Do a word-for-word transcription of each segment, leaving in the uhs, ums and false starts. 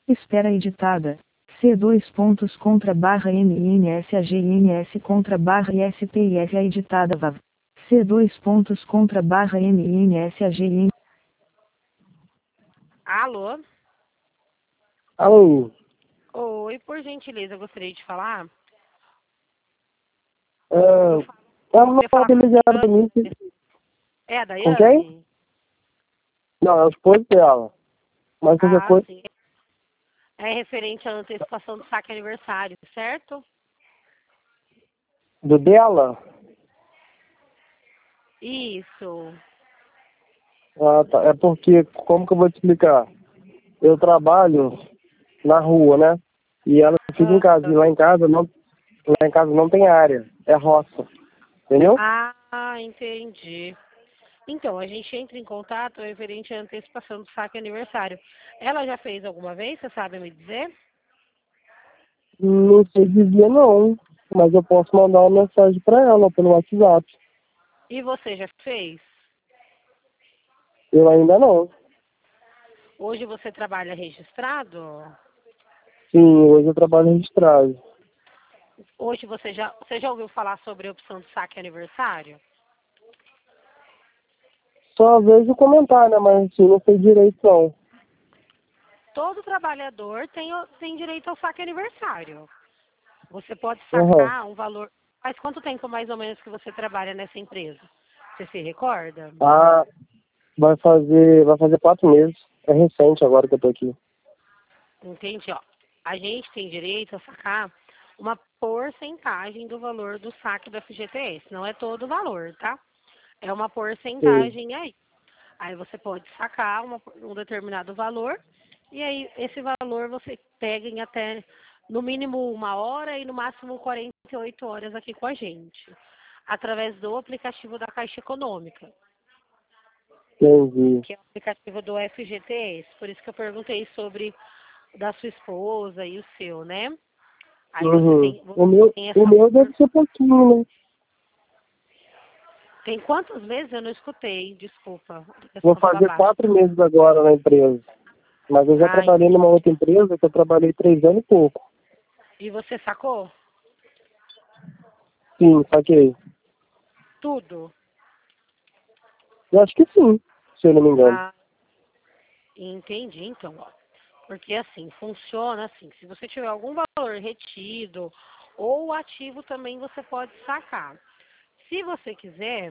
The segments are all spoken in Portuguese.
Espera editada. C dois pontos contra barra M N S A G N S contra barra I S P I F A editada V A V. C dois pontos contra barra M N S A G N. Alô? Alô? Oi, por gentileza, eu gostaria de falar. Uh, é uma organizada pra mim. É a Com Daiane? quem? Não, é o esposo dela. Mas qualquer Ah, coisa. sim. É referente à antecipação do saque aniversário, certo? Do dela? Isso. Ah, tá. É porque, como que eu vou te explicar? Eu trabalho na rua, né? E ela fica em casa. E lá em casa não, lá em casa não tem área. É roça. Entendeu? Ah, entendi. Então, a gente entra em contato referente à antecipação do saque aniversário. Ela já fez alguma vez, você sabe me dizer? Não sei dizer não. Mas eu posso mandar uma mensagem pra ela pelo WhatsApp. E você já fez? Eu ainda não. Hoje você trabalha registrado? Sim, hoje eu trabalho registrado. Hoje você já, você já ouviu falar sobre a opção de saque aniversário? Só vejo comentar, né? Mas assim, não sei direito não. Todo trabalhador tem, o- tem direito ao saque aniversário. Você pode Uhum. sacar um valor. Faz quanto tempo mais ou menos que você trabalha nessa empresa? Você se recorda? Ah, vai fazer, vai fazer quatro meses. É recente agora que eu tô aqui. Entendi, ó. A gente tem direito a sacar uma porcentagem do valor do saque do F G T S. Não é todo o valor, tá? É uma Sim. porcentagem aí. Aí você pode sacar uma- um determinado valor e aí esse valor você pega em até no mínimo uma hora e no máximo quarenta e oito horas aqui com a gente, através do aplicativo da Caixa Econômica, Entendi. que é o aplicativo do F G T S. Por isso que eu perguntei sobre da sua esposa e o seu, né? Aí você Uhum. tem, você O meu, tem o essa. meu deve ser pouquinho, né? Tem quantos meses? Eu não escutei, desculpa. A Vou questão estava fazer baixa. quatro meses agora na empresa. Mas eu já Ah, trabalhei entendi. numa outra empresa que eu trabalhei três anos e pouco. E você sacou? Sim, saquei. Tudo? Eu acho que sim, se eu não me engano. Ah, entendi, então, ó. Porque assim, funciona assim, se você tiver algum valor retido ou ativo também você pode sacar. Se você quiser,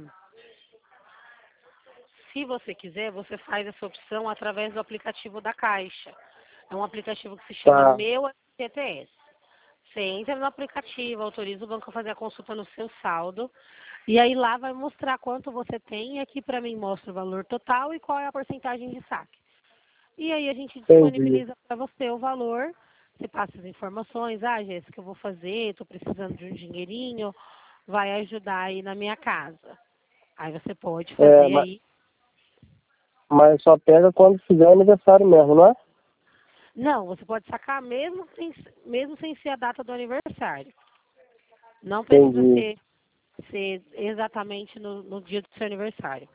se você quiser, você faz essa opção através do aplicativo da Caixa. É um aplicativo que se chama Tá. Meu F G T S. Você entra no aplicativo, autoriza o banco a fazer a consulta no seu saldo, e aí lá vai mostrar quanto você tem, e aqui para mim mostra o valor total e qual é a porcentagem de saque. E aí a gente Entendi. disponibiliza para você o valor, você passa as informações, ah, Jéssica, eu vou fazer, estou precisando de um dinheirinho, vai ajudar aí na minha casa. Aí você pode É, fazer mas, aí. mas só pega quando fizer aniversário mesmo, não é? Não, você pode sacar mesmo sem, mesmo sem ser a data do aniversário. Não precisa Entendi. ser, ser exatamente no, no dia do seu aniversário.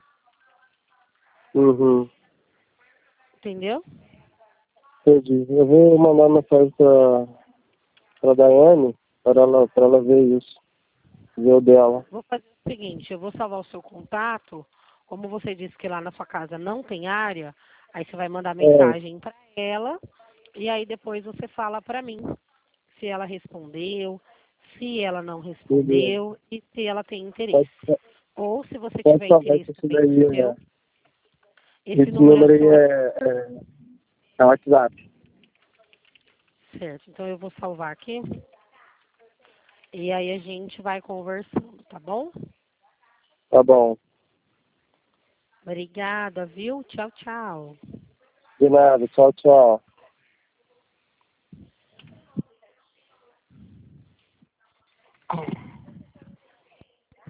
Uhum. Entendeu? Entendi. Eu vou mandar mensagem pra, pra Daiane para ela, para ela ver isso. Ver o dela. Vou fazer o seguinte, eu vou salvar o seu contato. Como você disse que lá na sua casa não tem área, aí você vai mandar É, mensagem para ela e aí depois você fala para mim se ela respondeu, se ela não beleza. respondeu e se ela tem interesse. Pode, Ou se você pode tiver falar interesse que isso também no daí seu, é. esse Esse número é o número aí seu é, é, é WhatsApp. certo. Então eu vou salvar aqui e aí a gente vai conversando, tá bom? Tá bom. Obrigada, viu? Tchau, tchau. De nada. Tchau, tchau.